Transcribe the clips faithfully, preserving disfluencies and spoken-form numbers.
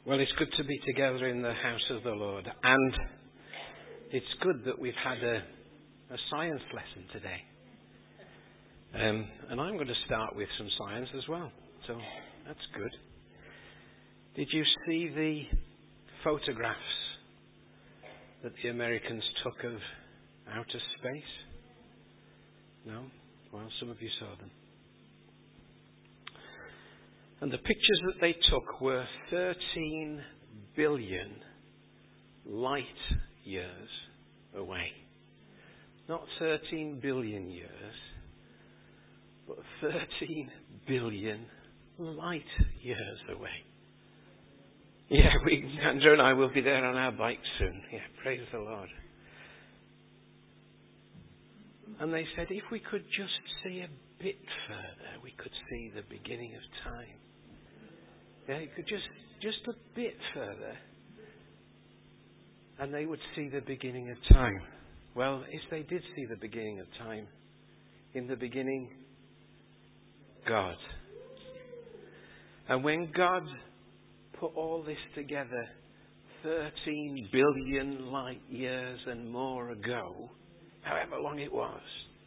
Well, it's good to be together in the house of the Lord. And it's good that we've had a, a science lesson today. Um, and I'm going to start with some science as well. So that's good. Did you see the photographs that the Americans took of outer space? No? Well, some of you saw them. And the pictures that they took were thirteen billion light years away. Not thirteen billion years, but thirteen billion light years away. Yeah, we, Andrew and I will be there on our bikes soon. Yeah, praise the Lord. And they said if we could just see a bit further, we could see the beginning of time. Yeah, you could just, just a bit further, and they would see the beginning of time. Well, if they did see the beginning of time, in the beginning, God. And when God put all this together thirteen billion light years and more ago, however long it was,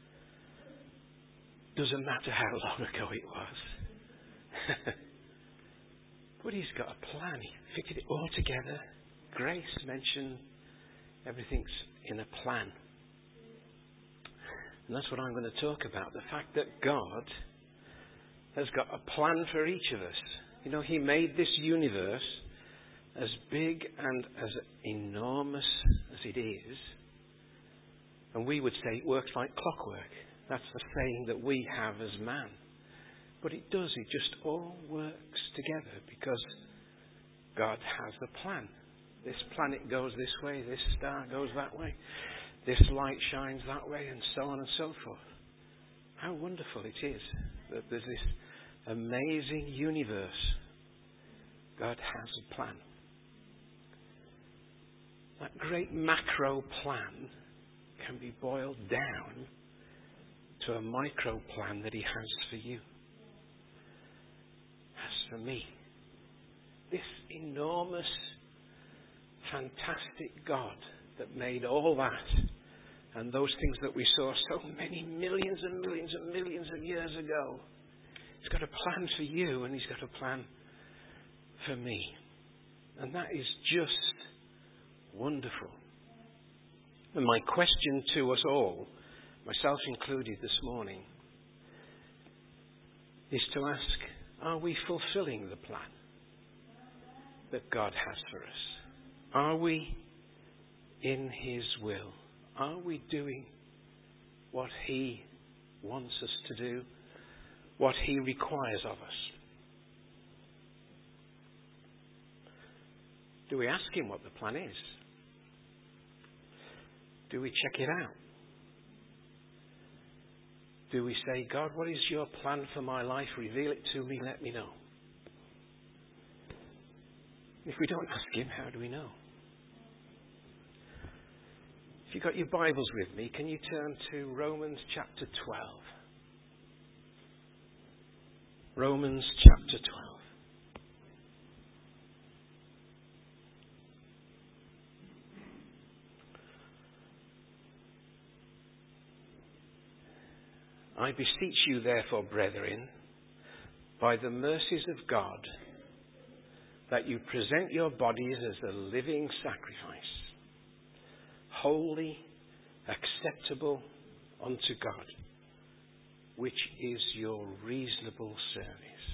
doesn't matter how long ago it was. But he's got a plan. He fitted it all together. Grace mentioned everything's in a plan. And that's what I'm going to talk about. The fact that God has got a plan for each of us. You know, he made this universe as big and as enormous as it is. And we would say it works like clockwork. That's the saying that we have as man. But it does. It just all works together because God has a plan. This planet goes this way, this star goes that way, this light shines that way, and so on and so forth. How wonderful it is that there's this amazing universe. God has a plan. That great macro plan can be boiled down to a micro plan that he has for you. Has for me. This enormous, fantastic God that made all that and those things that we saw so many millions and millions and millions of years ago. He's got a plan for you and he's got a plan for me. And that is just wonderful. And my question to us all, myself included this morning, is to ask, are we fulfilling the plan that God has for us? Are we in his will? Are we doing what he wants us to do? What he requires of us? Do we ask him what the plan is? Do we check it out? Do we say, God, what is your plan for my life? Reveal it to me, let me know. If we don't ask him, how do we know? If you've got your Bibles with me, can you turn to Romans chapter twelve? Romans chapter twelve. I beseech you, therefore, brethren, by the mercies of God, that you present your bodies as a living sacrifice, holy, acceptable unto God, which is your reasonable service.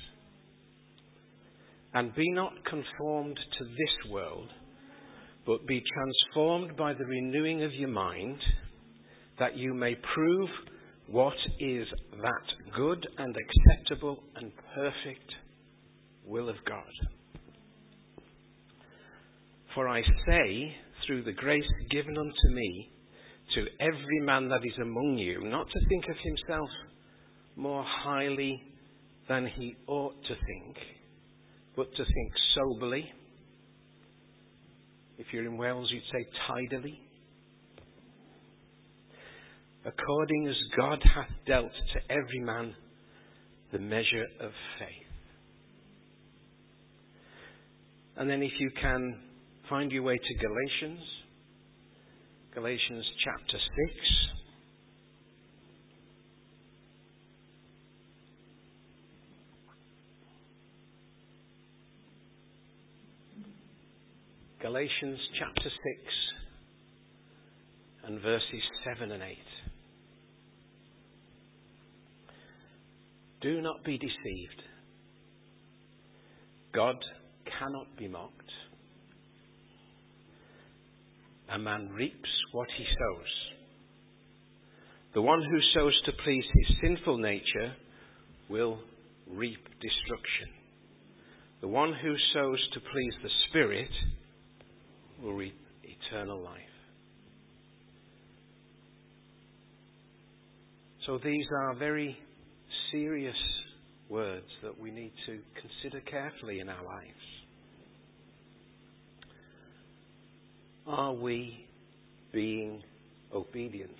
And be not conformed to this world, but be transformed by the renewing of your mind, that you may prove what is that good and acceptable and perfect will of God. For I say, through the grace given unto me, to every man that is among you, not to think of himself more highly than he ought to think, but to think soberly. If you're in Wales, you'd say tidily. According as God hath dealt to every man the measure of faith. And then if you can find your way to Galatians, Galatians chapter six. Galatians chapter six and verses seven and eight. Do not be deceived. God cannot be mocked. A man reaps what he sows. The one who sows to please his sinful nature will reap destruction. The one who sows to please the Spirit will reap eternal life. So these are very serious words that we need to consider carefully in our lives. Are we being obedient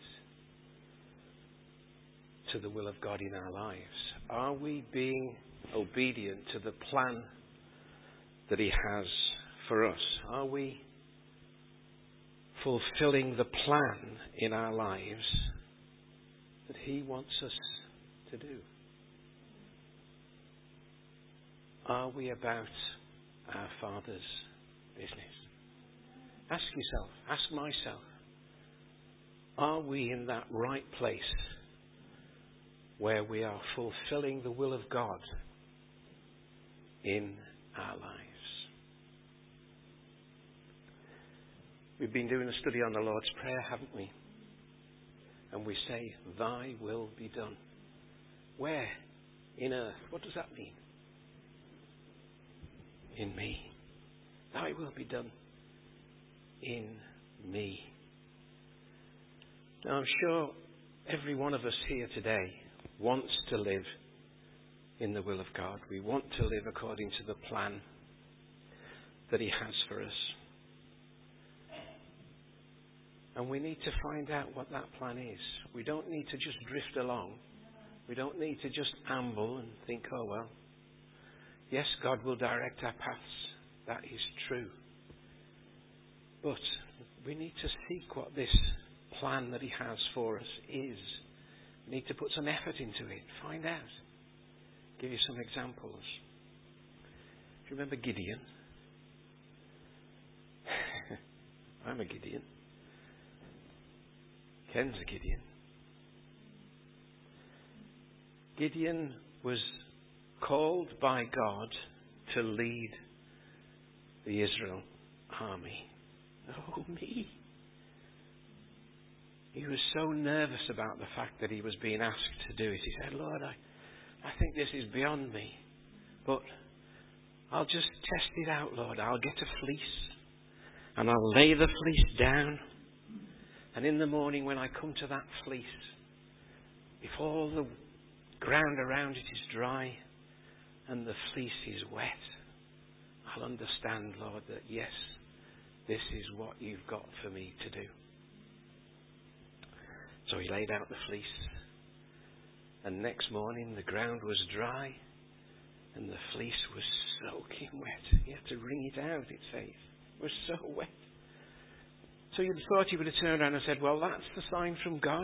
to the will of God in our lives? Are we being obedient to the plan that He has for us? Are we fulfilling the plan in our lives that He wants us to do? Are we about our Father's business? Ask yourself, ask myself, are we in that right place where we are fulfilling the will of God in our lives? We've been doing a study on the Lord's Prayer, haven't we? And we say, Thy will be done. Where? In earth. What does that mean? In me. Thy will be done in me. Now I'm sure every one of us here today wants to live in the will of God. We want to live according to the plan that He has for us. And we need to find out what that plan is. We don't need to just drift along. We don't need to just amble and think, oh well, yes, God will direct our paths. That is true. But we need to seek what this plan that He has for us is. We need to put some effort into it. Find out. Give you some examples. Do you remember Gideon? I'm a Gideon. Ken's a Gideon. Gideon was called by God to lead the Israel army. Oh, me. He was so nervous about the fact that he was being asked to do it. He said, Lord, I, I think this is beyond me. But I'll just test it out, Lord. I'll get a fleece and I'll lay the fleece down. And in the morning when I come to that fleece, if all the ground around it is dry and the fleece is wet, I'll understand, Lord, that yes, this is what you've got for me to do. So he laid out the fleece. And next morning the ground was dry and the fleece was soaking wet. He had to wring it out, it says. It was so wet. So you'd thought he would have turned around and said, well, that's the sign from God.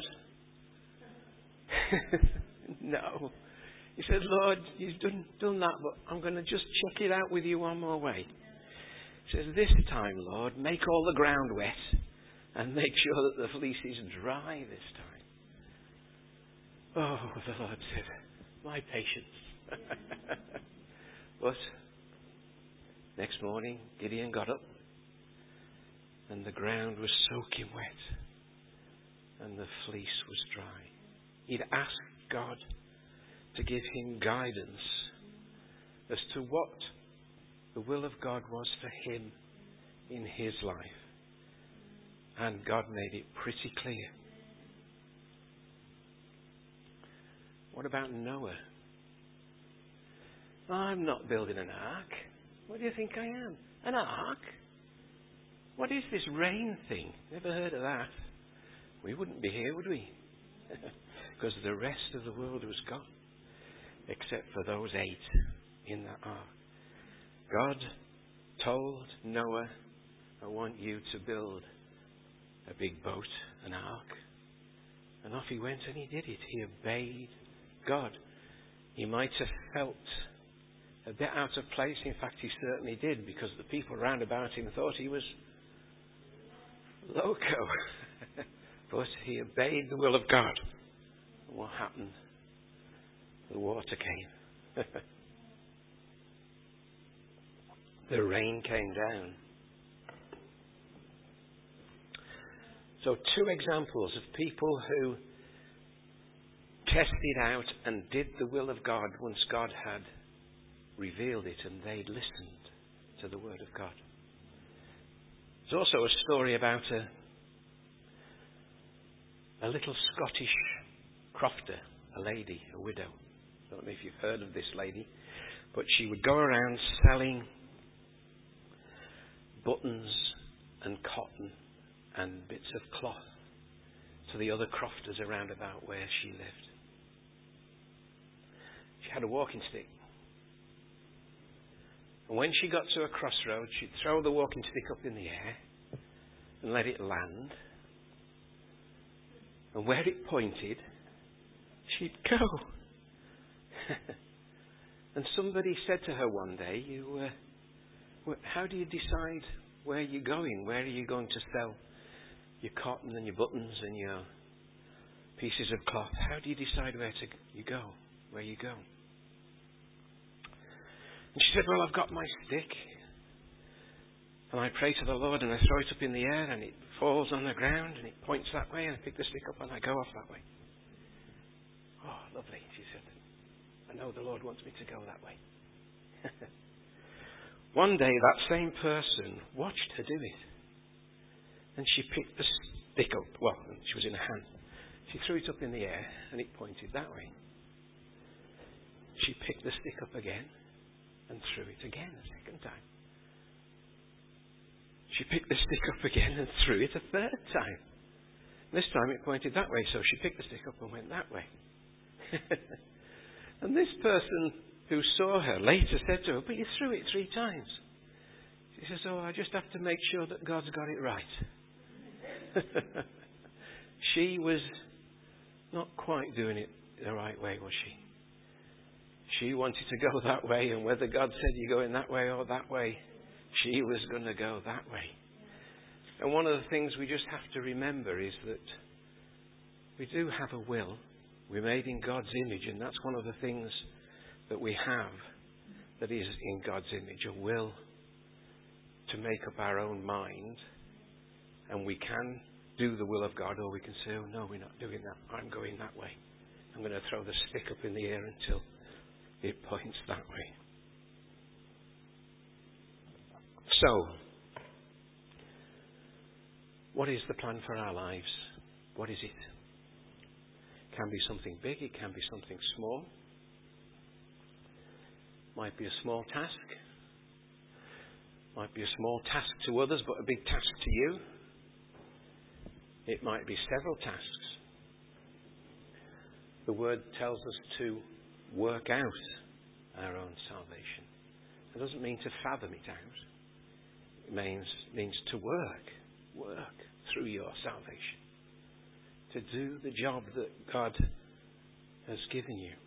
No. He said, Lord, you've done, done that, but I'm going to just check it out with you one more way. He says, this time, Lord, make all the ground wet and make sure that the fleece is dry this time. Oh, the Lord said, my patience. But next morning, Gideon got up and the ground was soaking wet and the fleece was dry. He'd asked God to give him guidance as to what the will of God was for him in his life. And God made it pretty clear. What about Noah? I'm not building an ark. What do you think I am? An ark? What is this rain thing? Never heard of that. We wouldn't be here, would we? Because the rest of the world was gone, except for those eight in that ark. God told Noah, I want you to build a big boat, an ark. And off he went and he did it. He obeyed God. He might have felt a bit out of place. In fact, he certainly did, because the people round about him thought he was loco. But he obeyed the will of God. And what happened? The water came. The rain came down. So two examples of people who tested out and did the will of God once God had revealed it and they listened to the word of God. There's also a story about a, a little Scottish crofter, a lady, a widow. I don't know if you've heard of this lady, but she would go around selling buttons and cotton and bits of cloth to the other crofters around about where she lived. She had a walking stick. And when she got to a crossroads, she'd throw the walking stick up in the air and let it land. And where it pointed, she'd go. And somebody said to her one day, "You, uh, how do you decide where you're going? Where are you going to sell your cotton and your buttons and your pieces of cloth? How do you decide where to you go? Where you go?" And she said, "Well, I've got my stick, and I pray to the Lord, and I throw it up in the air, and it falls on the ground, and it points that way, and I pick the stick up, and I go off that way." "Oh, lovely," she said. "I know the Lord wants me to go that way." One day, that same person watched her do it. And she picked the stick up. Well, she was in a hand. She threw it up in the air, and it pointed that way. She picked the stick up again, and threw it again a second time. She picked the stick up again, and threw it a third time. This time it pointed that way, so she picked the stick up and went that way. And this person who saw her later said to her, "But you threw it three times." She says, "Oh, I just have to make sure that God's got it right." She was not quite doing it the right way, was she? She wanted to go that way, and whether God said you're going that way or that way, she was going to go that way. And one of the things we just have to remember is that we do have a will. We're made in God's image, and that's one of the things that we have that is in God's image, a will to make up our own mind. And we can do the will of God, or we can say, "Oh no, we're not doing that. I'm going that way. I'm going to throw the stick up in the air until it points that way." So, what is the plan for our lives? What is it? It can be something big, it can be something small. Might be a small task. Might be a small task to others, but a big task to you. It might be several tasks. The word tells us to work out our own salvation. It doesn't mean to fathom it out. It means, means to work, work through your salvation. To do the job that God has given you.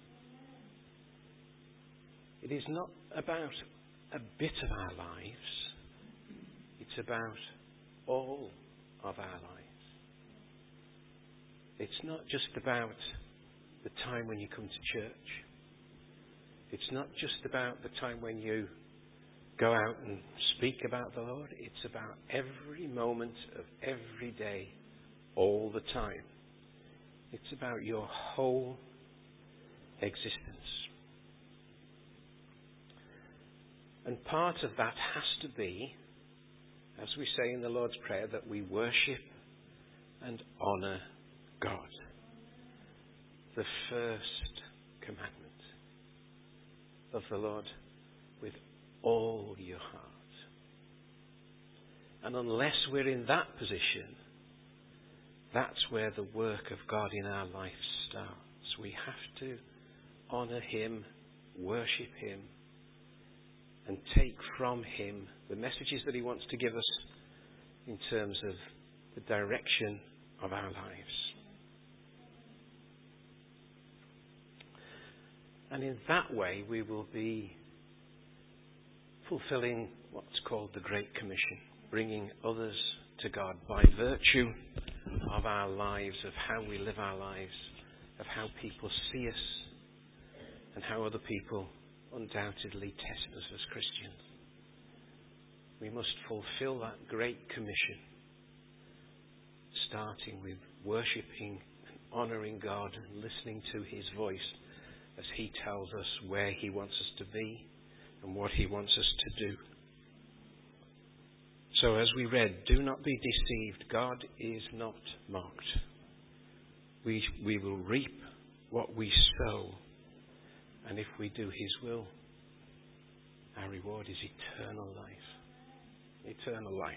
It is not about a bit of our lives. It's about all of our lives. It's not just about the time when you come to church. It's not just about the time when you go out and speak about the Lord. It's about every moment of every day, all the time. It's about your whole existence. And part of that has to be, as we say in the Lord's Prayer, that we worship and honour God. The first commandment of the Lord with all your heart. And unless we're in that position, that's where the work of God in our life starts. We have to honour Him, worship Him, and take from him the messages that he wants to give us in terms of the direction of our lives. And in that way, we will be fulfilling what's called the Great Commission, bringing others to God by virtue of our lives, of how we live our lives, of how people see us, and how other people undoubtedly test us as Christians. We must fulfill that Great Commission, starting with worshipping and honouring God and listening to his voice as he tells us where he wants us to be and what he wants us to do. So as we read, do not be deceived. God is not mocked. We, we will reap what we sow. And if we do his will, our reward is eternal life. Eternal life.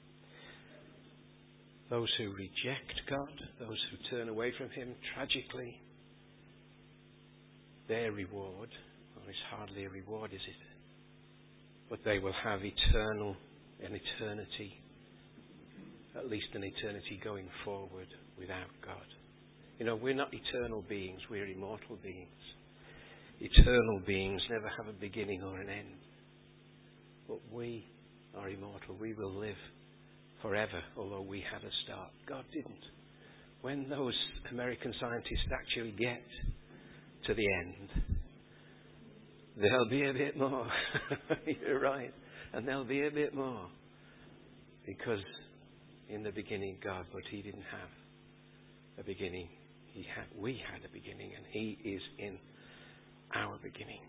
Those who reject God, those who turn away from him, tragically, their reward, well, it's hardly a reward, is it? But they will have eternal, an eternity, at least an eternity going forward without God. You know, we're not eternal beings, we're immortal beings. Eternal beings never have a beginning or an end. But we are immortal. We will live forever, although we had a start. God didn't. When those American scientists actually get to the end, there'll be a bit more. You're right. And there'll be a bit more. Because in the beginning, God, but he didn't have a beginning. He had, we had a beginning, and he is in our beginning.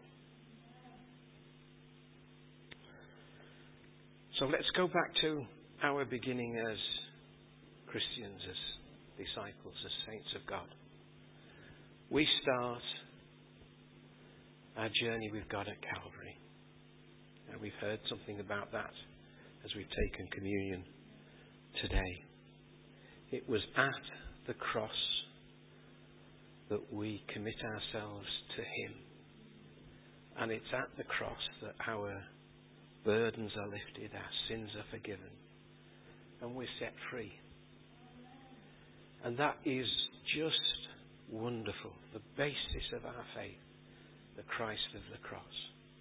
So let's go back to our beginning as Christians, as disciples, as saints of God. We start our journey with God at Calvary. And we've heard something about that as we've taken communion today. It was at the cross that we commit ourselves to him. And it's at the cross that our burdens are lifted, our sins are forgiven, and we're set free. And that is just wonderful, the basis of our faith, the Christ of the cross.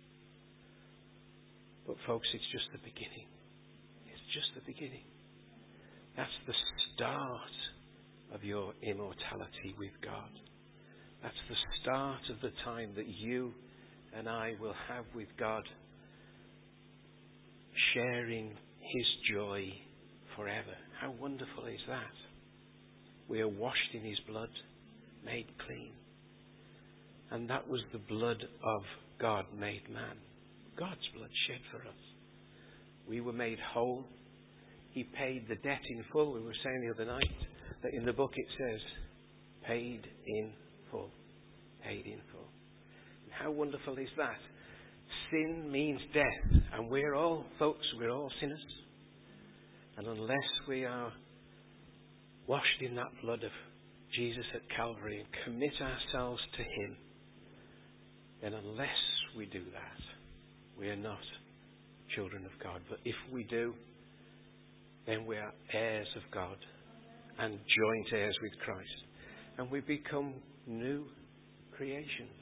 But folks, it's just the beginning. It's just the beginning. That's the start of your immortality with God. That's the start of the time that you and I will have with God, sharing his joy forever. How wonderful is that? We are washed in his blood, made clean. And that was the blood of God made man. God's blood shed for us. We were made whole. He paid the debt in full. We were saying the other night that in the book it says, paid in full. Paid in full. And how wonderful is that? Sin means death. And we're all, folks, we're all sinners. And unless we are washed in that blood of Jesus at Calvary and commit ourselves to him, then unless we do that, we are not children of God. But if we do, then we are heirs of God and joint heirs with Christ. And we become new creations.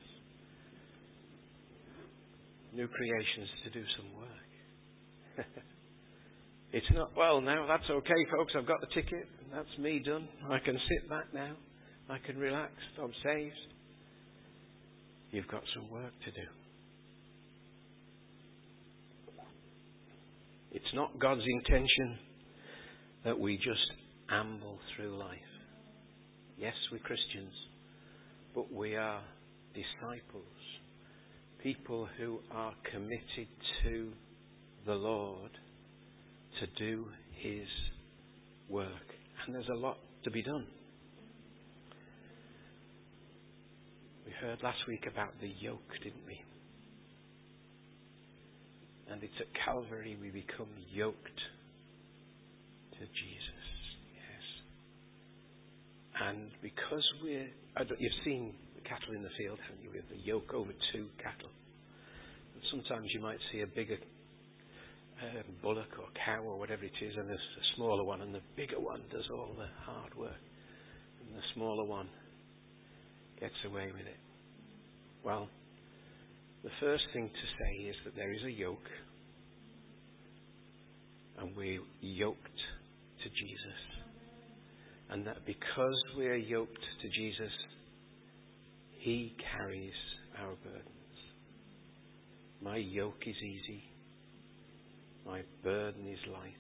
New creations to do some work. It's not, well, now that's okay, folks. I've got the ticket. That's me done. I can sit back now. I can relax. I'm saved. You've got some work to do. It's not God's intention that we just amble through life. Yes, we're Christians, but we are disciples. People who are committed to the Lord to do his work. And there's a lot to be done. We heard last week about the yoke, didn't we? And it's at Calvary we become yoked to Jesus. Yes. And because we're... I don't, you've seen the cattle in the field, haven't you? With the yoke over two cattle. And sometimes you might see a bigger uh, bullock or cow or whatever it is, and there's a smaller one, and the bigger one does all the hard work, and the smaller one gets away with it. Well, the first thing to say is that there is a yoke, and we're yoked to Jesus. And that because we're yoked to Jesus, He carries our burdens. My yoke is easy. My burden is light.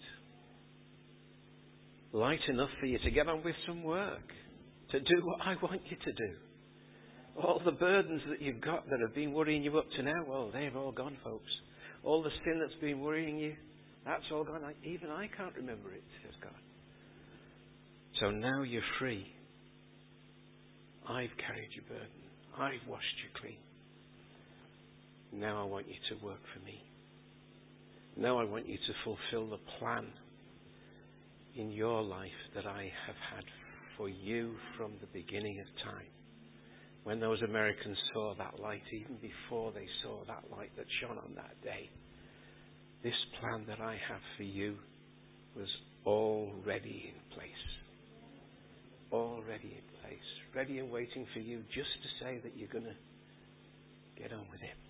Light enough for you to get on with some work, to do what I want you to do. All the burdens that you've got that have been worrying you up to now, well, they've all gone, folks. All the sin that's been worrying you, that's all gone. I, even I can't remember it, says God. So now you're free. I've carried your burden. I've washed you clean. Now I want you to work for me. Now I want you to fulfill the plan in your life that I have had for you from the beginning of time. When those Americans saw that light, even before they saw that light that shone on that day, this plan that I have for you was already in place. Already in place. Ready and waiting for you just to say that you're going to get on with it.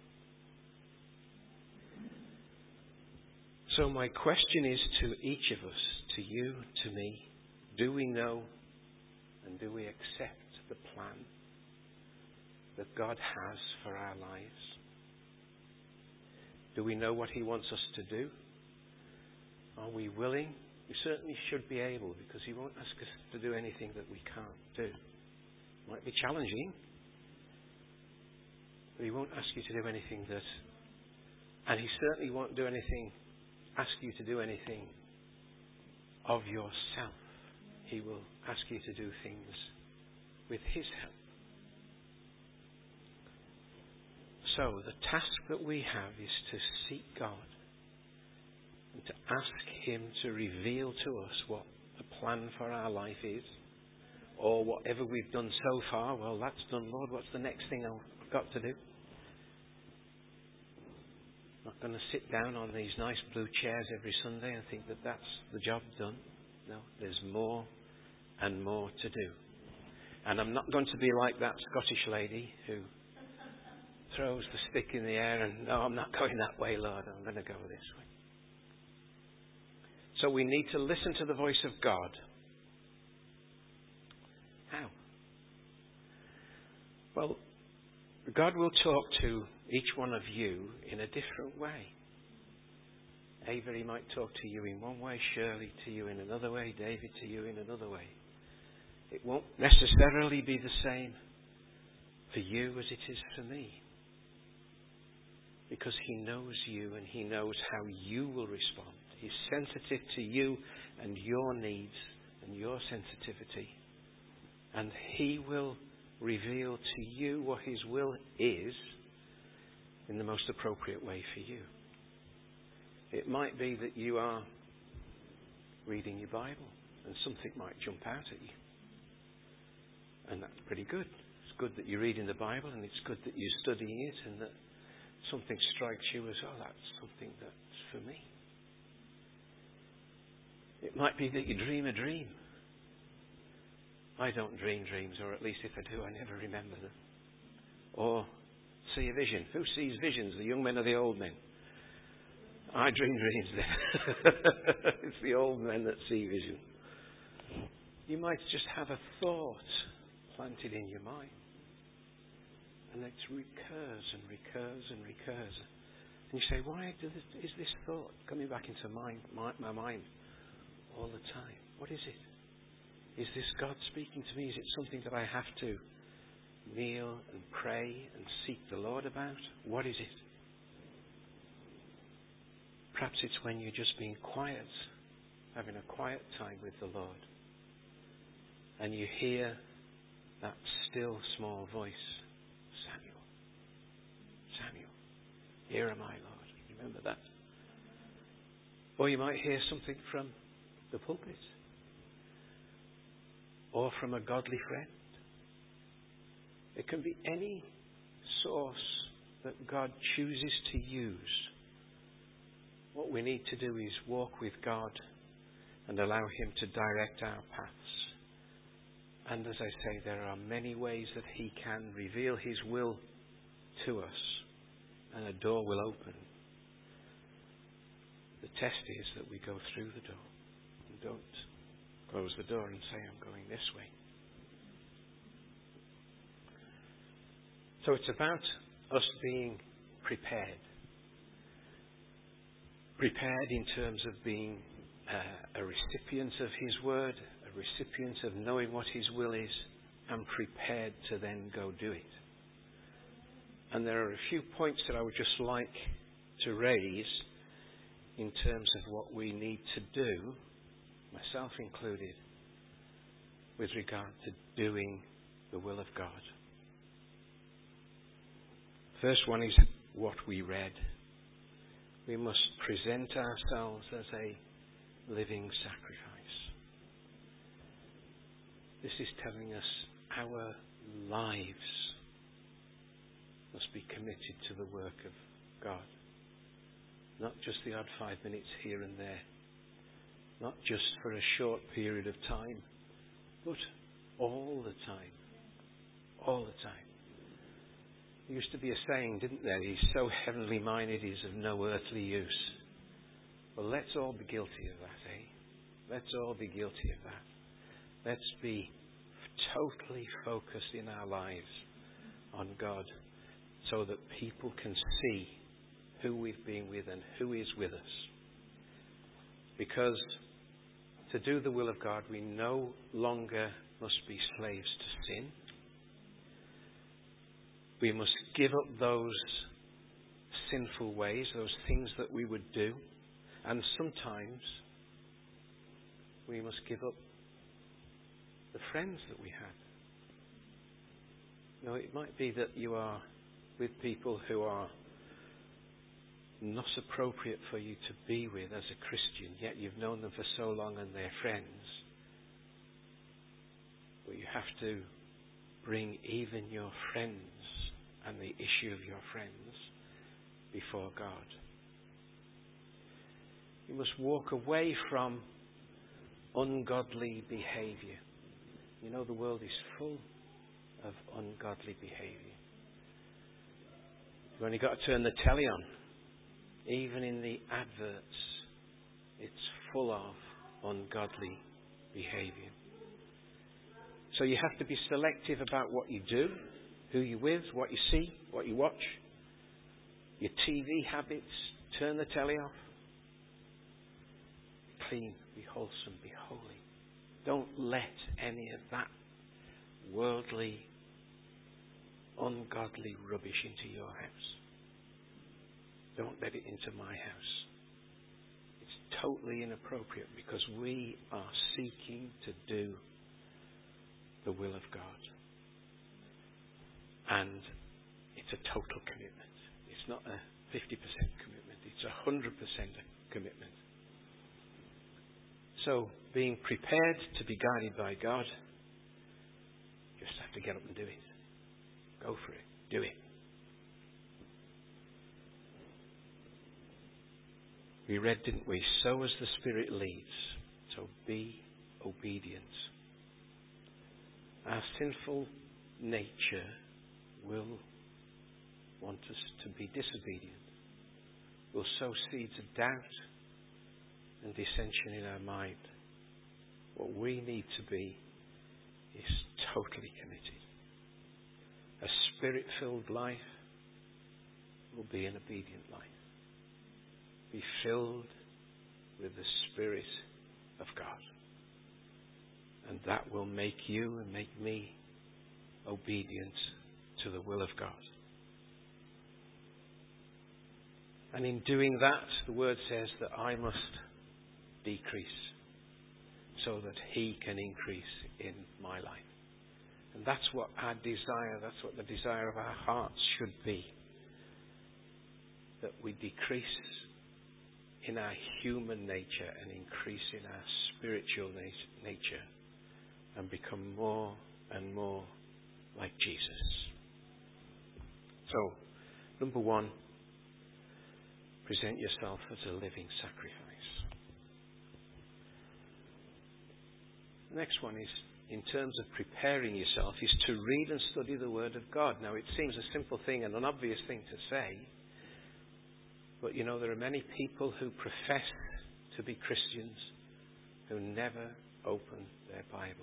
So my question is to each of us, to you, to me, do we know and do we accept the plan that God has for our lives? Do we know what He wants us to do? Are we willing? We certainly should be able, because He won't ask us to do anything that we can't do. It might be challenging, but He won't ask you to do anything that... And He certainly won't do anything, ask you to do anything of yourself. He will ask you to do things with His help. So the task that we have is to seek God and to ask Him to reveal to us what the plan for our life is, or whatever we've done so far. Well, that's done, Lord. What's the next thing I've got to do? I'm not going to sit down on these nice blue chairs every Sunday and think that that's the job done. No, there's more and more to do. And I'm not going to be like that Scottish lady who throws the stick in the air and, no, I'm not going that way, Lord. I'm going to go this way. So we need to listen to the voice of God. How? Well, God will talk to each one of you in a different way. Ava, He might talk to you in one way, Shirley to you in another way, David to you in another way. It won't necessarily be the same for you as it is for me. Because He knows you and He knows how you will respond. He's sensitive to you and your needs and your sensitivity. And He will reveal to you what His will is in the most appropriate way for you. It might be that you are reading your Bible and something might jump out at you. And that's pretty good. It's good that you're reading the Bible, and it's good that you're studying it, and that something strikes you as, oh, that's something that's for me. It might be that you dream a dream. I don't dream dreams, or at least if I do, I never remember them. Or see a vision. Who sees visions, the young men or the old men? I dream dreams then. It's the old men that see vision. You might just have a thought planted in your mind. And it recurs and recurs and recurs. And you say, why does this, is this thought coming back into my, my, my mind all the time? What is it? Is this God speaking to me? Is it something that I have to kneel and pray and seek the Lord about? What is it? Perhaps it's when you're just being quiet, having a quiet time with the Lord, and you hear that still small voice, Samuel, Samuel, here am I, Lord. Remember that. Or you might hear something from the pulpit, or from a godly friend. It can be any source that God chooses to use, what we need to do is walk with God and allow Him to direct our paths. And as I say, there are many ways that He can reveal His will to us, and a door will open. The test is that we go through the door and don't close the door and say, I'm going this way. So it's about us being prepared. Prepared in terms of being uh, a recipient of His word, a recipient of knowing what His will is, and prepared to then go do it. And there are a few points that I would just like to raise in terms of what we need to do, myself included, with regard to doing the will of God. First one is what we read. We must present ourselves as a living sacrifice. This is telling us our lives must be committed to the work of God. Not just the odd five minutes here and there. Not just for a short period of time. But all the time. All the time. There used to be a saying, didn't there? He's so heavenly minded, he's of no earthly use. Well, let's all be guilty of that, eh? Let's all be guilty of that. Let's be totally focused in our lives on God so that people can see who we've been with and who is with us. Because to do the will of God, we no longer must be slaves to sin. We must give up those sinful ways, those things that we would do. And sometimes we must give up the friends that we had. You know, it might be that you are with people who are not appropriate for you to be with as a Christian, yet you've known them for so long and they're friends. But you have to bring even your friends and the issue of your friends before God. You must walk away from ungodly behaviour. You know, the world is full of ungodly behaviour. You've only got to turn the telly on. Even in the adverts, it's full of ungodly behaviour. So you have to be selective about what you do, who you're with, what you see, what you watch, your T V habits. Turn the telly off. Be clean, be wholesome, be holy. Don't let any of that worldly, ungodly rubbish into your house. Don't let it into my house. It's totally inappropriate because we are seeking to do the will of God. And it's a total commitment. It's not a fifty percent commitment. It's a one hundred percent commitment. So, being prepared to be guided by God, you just have to get up and do it. Go for it. Do it. We read, didn't we? So as the Spirit leads, so be obedient. Our sinful nature will want us to be disobedient. Will sow seeds of doubt and dissension in our mind. What we need to be is totally committed. A Spirit-filled life will be an obedient life. Be filled with the Spirit of God. And that will make you and make me obedient to the will of God. And in doing that, the Word says that I must decrease so that He can increase in my life. And that's what our desire, that's what the desire of our hearts should be. That we decrease in our human nature and increase in our spiritual nature and become more and more like Jesus. So, Number one, present yourself as a living sacrifice. The next one is, in terms of preparing yourself, is to read and study the Word of God. Now, it seems a simple thing and an obvious thing to say, but you know, there are many people who profess to be Christians who never open their Bible.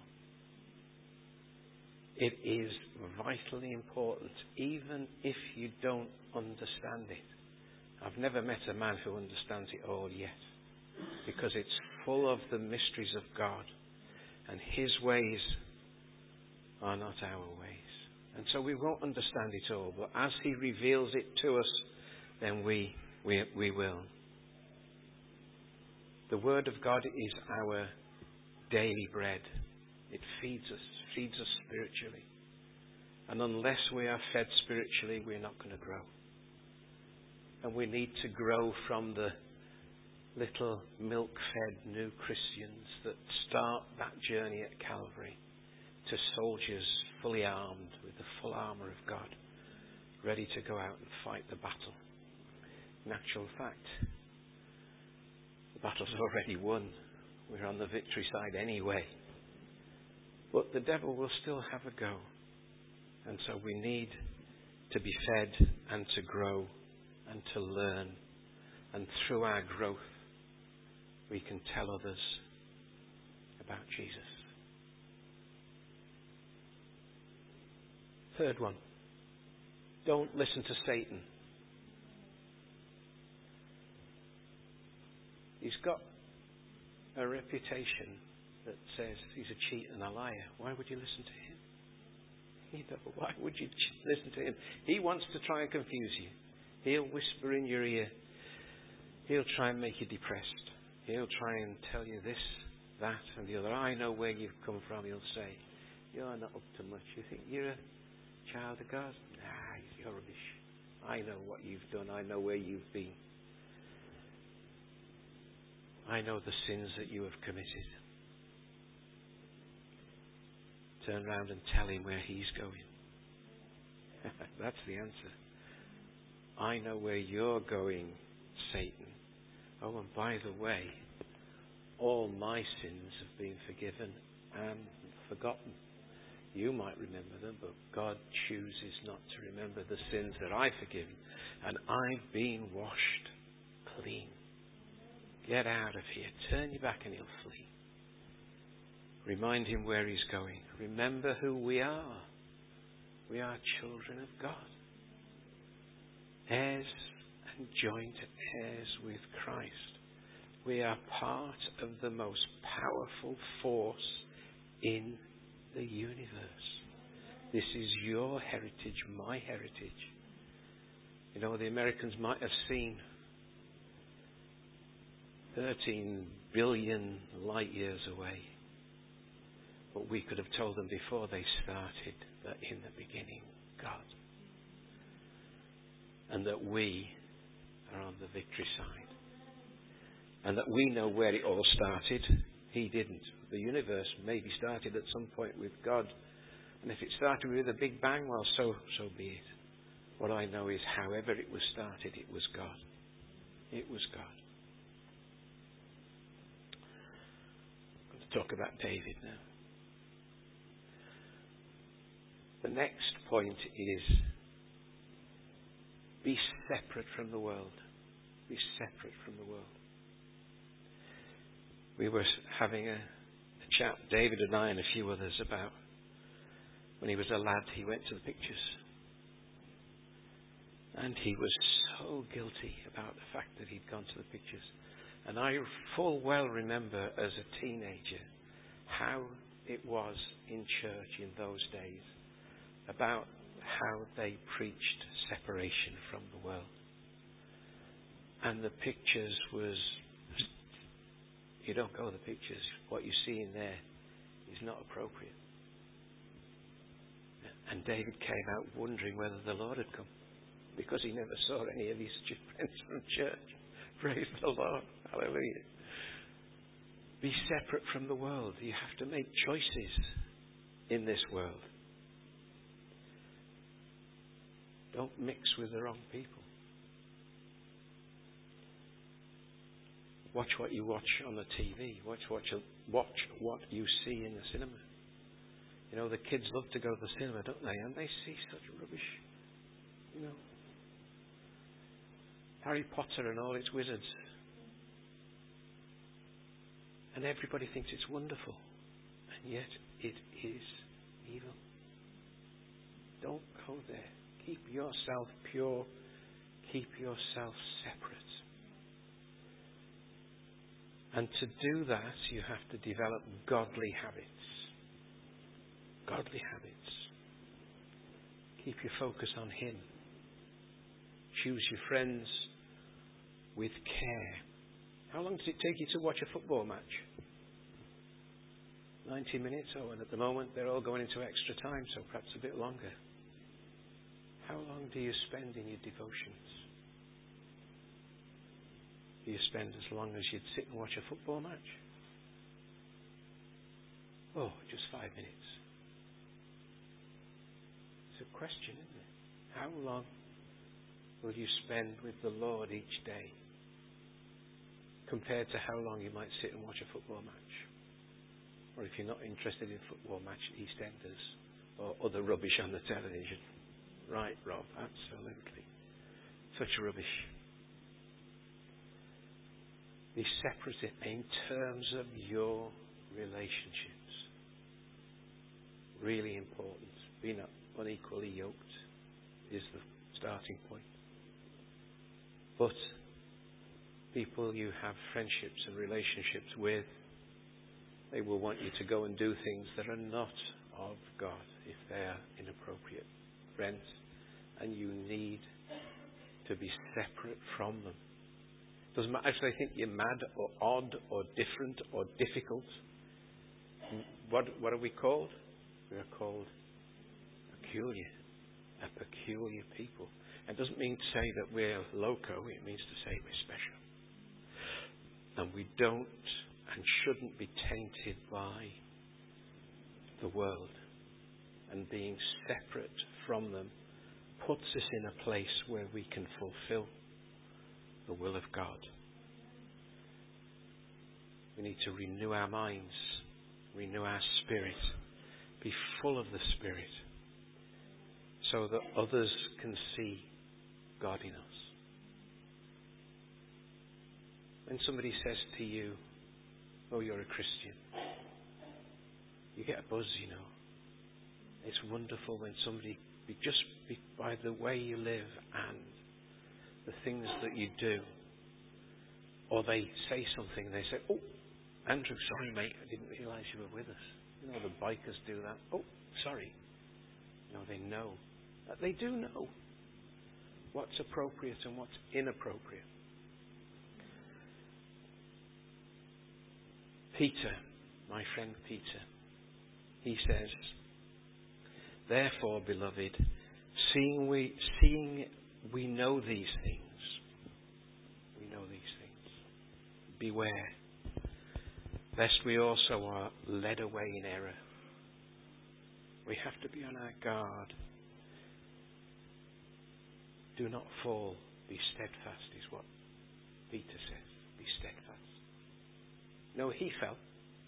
It is vitally important, even if you don't understand it. I've never met a man who understands it all yet, because it's full of the mysteries of God, and His ways are not our ways. And so we won't understand it all, but as He reveals it to us, then we we we will. The Word of God is our daily bread. It feeds us, feeds us spiritually. And unless we are fed spiritually, we're not going to grow. And we need to grow from the little milk-fed new Christians that start that journey at Calvary to soldiers fully armed with the full armour of God, ready to go out and fight the battle. In actual fact, the battle's already won. We're on the victory side anyway. But the devil will still have a go. And so we need to be fed and to grow and to learn. And through our growth, we can tell others about Jesus. Third one, don't listen to Satan. He's got a reputation that says he's a cheat and a liar. Why would you listen to him? You know, why would you listen to him? He wants to try and confuse you. He'll whisper in your ear. He'll try and make you depressed. He'll try and tell you this, that, and the other. I know where you've come from, he'll say. You're not up to much. You think you're a child of God? Nah, you're rubbish. I know what you've done. I know where you've been. I know the sins that you have committed. Turn round and tell him where he's going. That's the answer. I know where you're going, Satan. Oh, and by the way, all my sins have been forgiven and forgotten. You might remember them, but God chooses not to remember the sins that I've forgiven. And I've been washed clean. Get out of here. Turn your back and he'll flee. Remind him where he's going. Remember who we are. We are children of God. Heirs and joint heirs with Christ. We are part of the most powerful force in the universe. This is your heritage, my heritage. You know, the Americans might have seen thirteen billion light years away. But we could have told them before they started that in the beginning, God. And that we are on the victory side. And that we know where it all started. He didn't. The universe maybe started at some point with God. And if it started with a big bang, well, so, so be it. What I know is however it was started, it was God. It was God. I'm going to talk about David now. The next point is be separate from the world. Be separate from the world. We were having a, a chat, David and I and a few others, about when he was a lad, he went to the pictures. And he was so guilty about the fact that he'd gone to the pictures. And I full well remember as a teenager how it was in church in those days, about how they preached separation from the world. And the pictures was, you don't go to the pictures. What you see in there is not appropriate. And David came out wondering whether the Lord had come, because he never saw any of his friends from church. Praise the Lord. Hallelujah. Be separate from the world. You have to make choices in this world. Don't mix with the wrong people. Watch what you watch on the T V. Watch what you, watch what you see in the cinema. You know, the kids love to go to the cinema, don't they? And they see such rubbish. You know. Harry Potter and all its wizards. And everybody thinks it's wonderful. And yet it is evil. Don't go there. Keep yourself pure. Keep yourself separate. And to do that, you have to develop godly habits. Godly habits. Keep your focus on Him. Choose your friends with care. How long does it take you to watch a football match? ninety minutes? Oh, and at the moment they're all going into extra time, so perhaps a bit longer. How long do you spend in your devotions? Do you spend as long as you'd sit and watch a football match? Oh, just five minutes. It's a question, isn't it? How long will you spend with the Lord each day compared to how long you might sit and watch a football match? Or if you're not interested in football match, EastEnders or other rubbish on the television. Right, Rob, absolutely. Such rubbish. Be separate in terms of your relationships. Really important. Be not unequally yoked is the starting point. But people you have friendships and relationships with, they will want you to go and do things that are not of God if they are inappropriate friends, and you need to be separate from them. Doesn't matter if they think you're mad or odd or different or difficult. What what are we called? We are called peculiar, a peculiar people. It doesn't mean to say that we're loco. It means to say we're special, and we don't and shouldn't be tainted by the world. And being separate from them puts us in a place where we can fulfill the will of God. We need to renew our minds, renew our spirit, be full of the Spirit, so that others can see God in us. When somebody says to you, "Oh, you're a Christian," you get a buzz, you know. It's wonderful when somebody, just by the way you live and the things that you do, or they say something, they say, "Oh, Andrew, sorry mate, I didn't realise you were with us." You know, the bikers do that. "Oh, sorry." You know, they know. They do know what's appropriate and what's inappropriate. Peter, my friend Peter, he says, "Therefore, beloved, seeing we seeing we know these things, we know these things, beware, lest we also are led away in error." We have to be on our guard. Do not fall, be steadfast, is what Peter says. Be steadfast. No, he fell.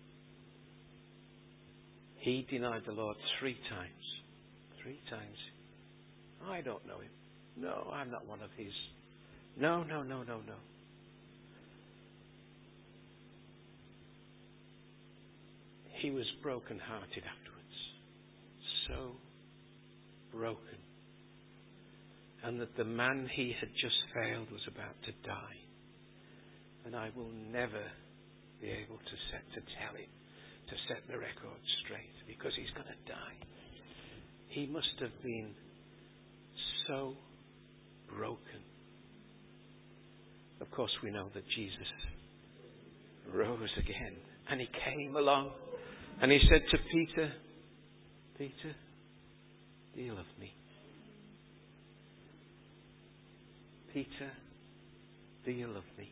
He denied the Lord three times. Three times. "I don't know him. No, I'm not one of his." No, no, no, no, no. He was broken-hearted afterwards. So broken. And that the man he had just failed was about to die. And I will never be able to set to tell him to set the record straight, because he's going to die. He must have been so broken. Of course, we know that Jesus rose again, and he came along and he said to Peter, "Peter, do you love me? Peter, do you love me?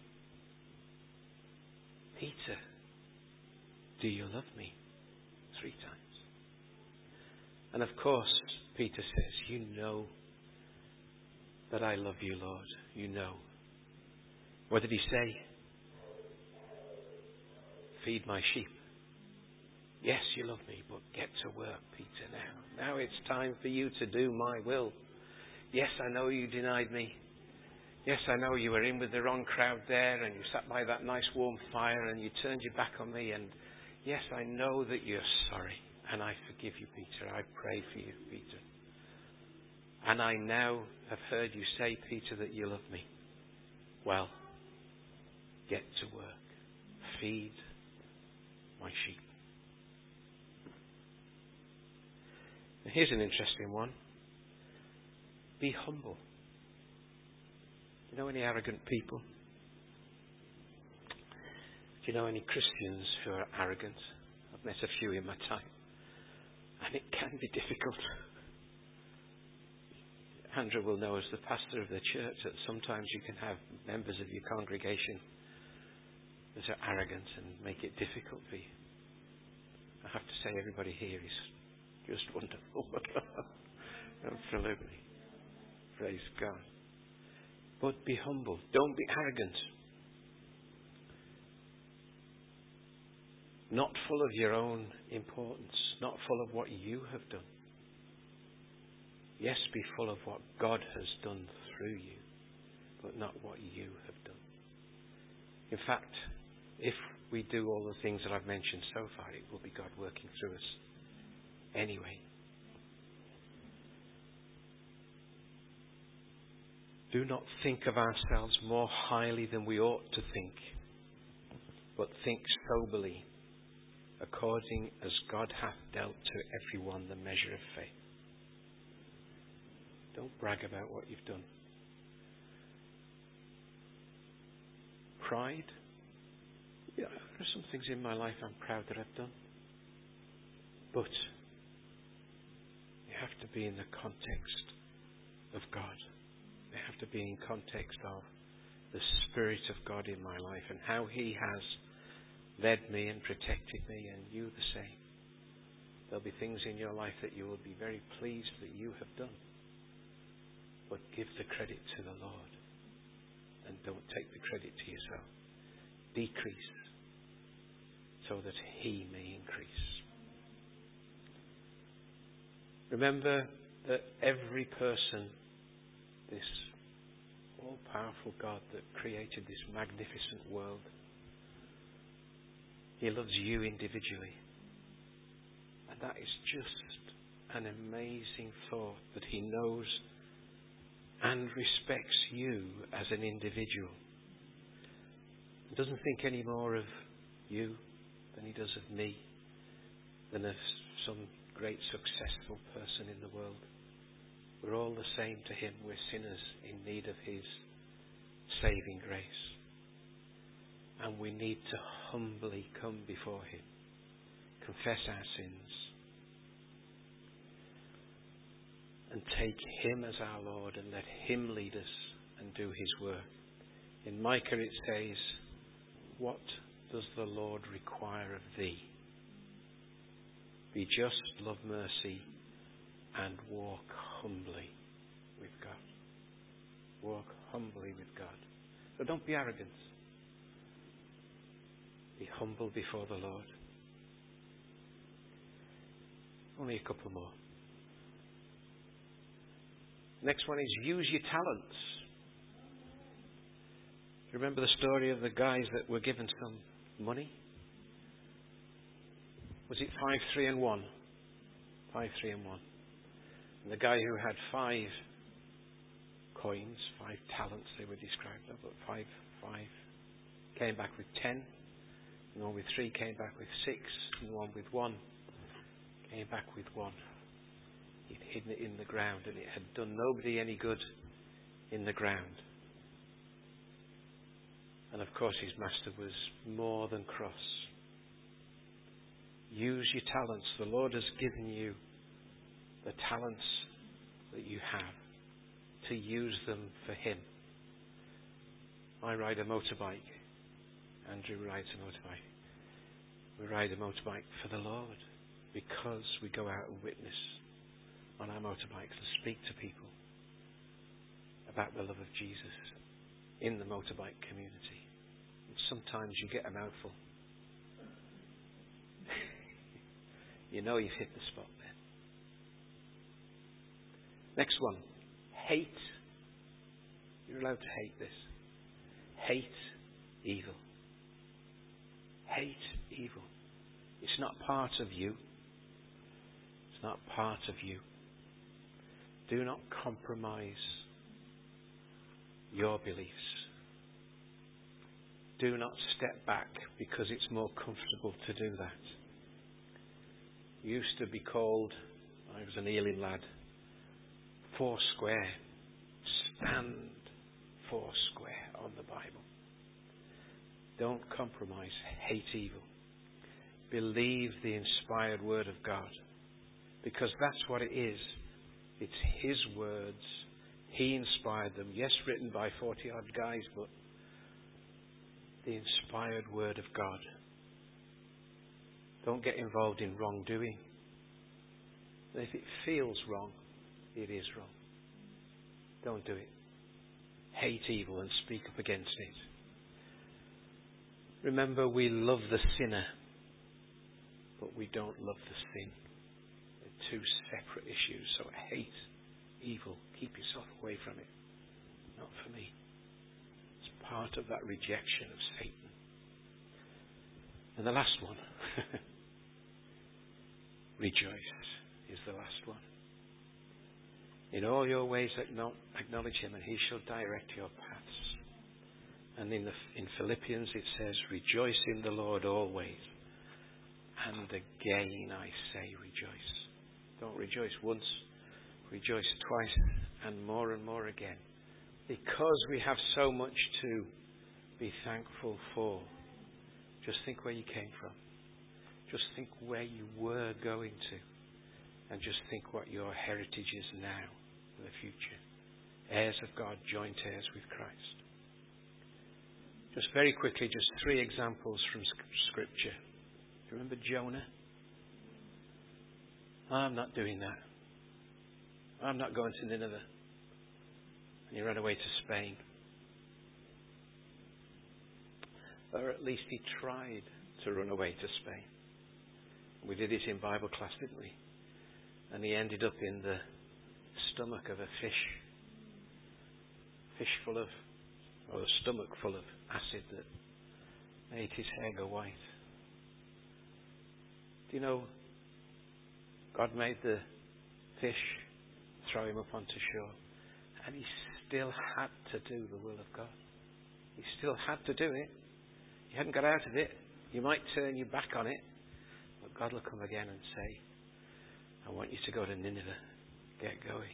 Peter, do you love me?" Three times. And of course, Peter says, "You know that I love you, Lord. You know. What did he say? Feed my sheep. Yes, you love me, but get to work, Peter, now. Now it's time for you to do my will. Yes, I know you denied me. Yes, I know you were in with the wrong crowd there and you sat by that nice warm fire and you turned your back on me. And yes, I know that you're sorry. And I forgive you, Peter. I pray for you, Peter. And I now have heard you say, Peter, that you love me. Well, get to work. Feed my sheep. And here's an interesting one. Be humble. Do you know any arrogant people? Do you know any Christians who are arrogant? I've met a few in my time. And it can be difficult. Andrew will know as the pastor of the church that sometimes you can have members of your congregation that are arrogant and make it difficult for you. I have to say everybody here is just wonderful. Absolutely. Praise God. But be humble. Don't be arrogant. Not full of your own importance. Not full of what you have done. Yes, be full of what God has done through you, but not what you have done. In fact, if we do all the things that I've mentioned so far, it will be God working through us anyway. Do not think of ourselves more highly than we ought to think, but think soberly, according as God hath dealt to everyone the measure of faith. Don't brag about what you've done. Pride? Yeah, there are some things in my life I'm proud that I've done. But they have to be in the context of God. They have to be in context of the Spirit of God in my life and how He has led me and protected me, and you the same. There'll be things in your life that you will be very pleased that you have done. But give the credit to the Lord. And don't take the credit to yourself. Decrease so that He may increase. Remember that every person, this all-powerful God that created this magnificent world, He loves you individually. And that is just an amazing thought, that He knows and respects you as an individual. He doesn't think any more of you than He does of me, than of some great successful person in the world. We're all the same to Him. We're sinners in need of His saving grace. And we need to humbly come before Him, confess our sins, and take Him as our Lord and let Him lead us and do His work. In Micah it says, what does the Lord require of thee? Be just, love mercy, and walk humbly with God. Walk humbly with God. So don't be arrogant. Be humble before the Lord. Only a couple more. Next one is use your talents. Do you remember the story of the guys that were given some money? Was it five, three, and one? Five, three, and one. And the guy who had five coins, five talents, they were described, but five, five, came back with ten. And the one with three came back with six. And the one with one came back with one. He'd hidden it in the ground, and it had done nobody any good in the ground. And of course his master was more than cross. Use your talents. The Lord has given you the talents that you have to use them for Him. I ride a motorbike. Andrew rides a motorbike. We ride a motorbike for the Lord because we go out and witness on our motorbikes and speak to people about the love of Jesus in the motorbike community. And sometimes you get a mouthful. You know you've hit the spot there. Next one. Hate. You're allowed to hate this. Hate evil. Hate evil. It's not part of you. It's not part of you. Do not compromise your beliefs. Do not step back because it's more comfortable to do that. Used to be called, I was an Ealing lad, four square. Stand four square on the Bible. Don't compromise. Hate evil. Believe the inspired word of God. Because that's what it is. It's His words. He inspired them. Yes, written by forty odd guys, but the inspired word of God. Don't get involved in wrongdoing. If it feels wrong, it is wrong. Don't do it. Hate evil and speak up against it. Remember, we love the sinner, but we don't love the sin. They're two separate issues. So hate evil. Keep yourself away from it. Not for me. It's part of that rejection of Satan. And the last one. Rejoice is the last one. In all your ways acknowledge Him, and He shall direct your paths. And in, the, in Philippians it says, rejoice in the Lord always. And again I say rejoice. Don't rejoice once, rejoice twice, and more and more again. Because we have so much to be thankful for. Just think where you came from. Just think where you were going to. And just think what your heritage is now for the future. Heirs of God, joint heirs with Christ. Just very quickly, just three examples from Scripture. Do you remember Jonah? I'm not doing that. I'm not going to Nineveh. And he ran away to Spain. Or at least he tried to run away to Spain. We did it in Bible class, didn't we? And he ended up in the stomach of a fish. Fish full of, or a stomach full of acid that made his hair go white. Do you know, God made the fish, throw him up onto shore, and he still had to do the will of God. He still had to do it. He hadn't got out of it. You might turn your back on it, but God will come again and say, I want you to go to Nineveh. Get going.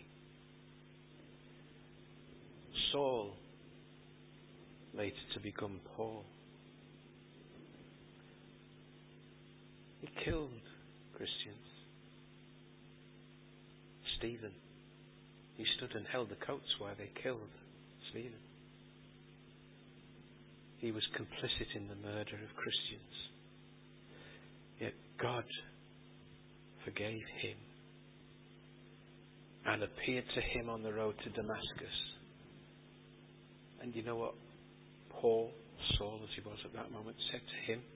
Saul, later to become Paul. He killed Christians. Stephen. He stood and held the coats while they killed Stephen. He was complicit in the murder of Christians. Yet God forgave him and appeared to him on the road to Damascus. And you know what Paul, Saul as he was at that moment, said to him?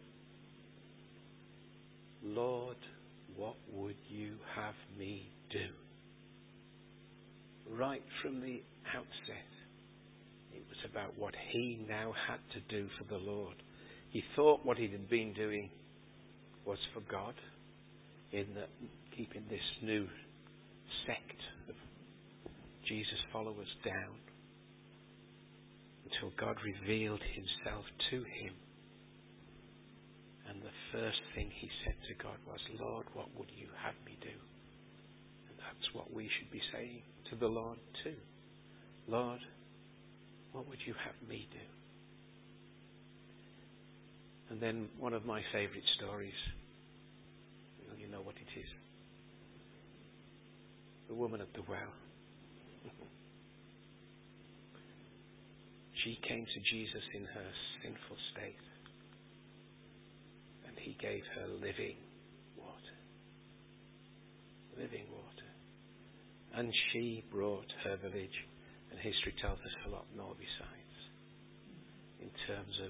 Lord, what would you have me do? Right from the outset, it was about what he now had to do for the Lord. He thought what he had been doing was for God, in that keeping this new sect of Jesus followers down, until God revealed himself to him. And the first thing he said to God was, Lord, what would you have me do? And that's what we should be saying to the Lord too. Lord, what would you have me do? And then one of my favourite stories, you know, you know what it is. The woman at the well. She came to Jesus in her sinful state, and he gave her living water. Living water. And she brought her village And history tells us a lot more besides, in terms of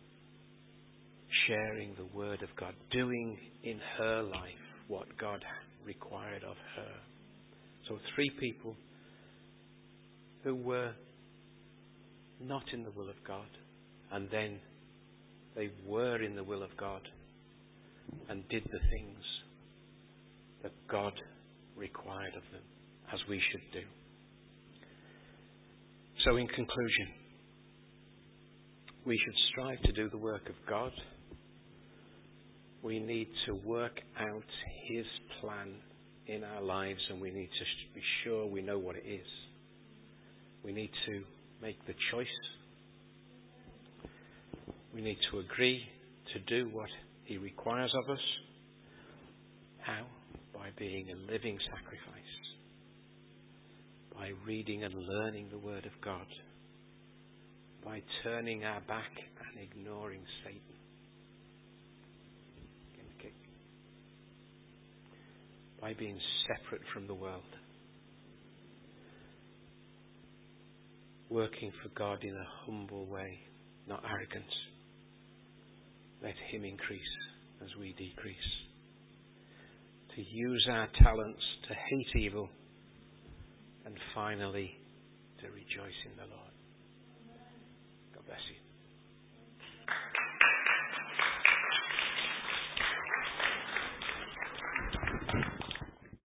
sharing the Word of God, doing in her life what God required of her. So three people who were not in the will of God, and then they were in the will of God and did the things that God required of them, as we should do. So in conclusion, we should strive to do the work of God. We need to work out His plan in our lives, and we need to be sure we know what it is. We need to make the choice. We need to agree to do what He requires of us. How? By being a living sacrifice. By reading and learning the Word of God. By turning our back and ignoring Satan. By being separate from the world. Working for God in a humble way, not arrogance. Let Him increase as we decrease. To use our talents to hate evil, and finally to rejoice in the Lord. God bless you.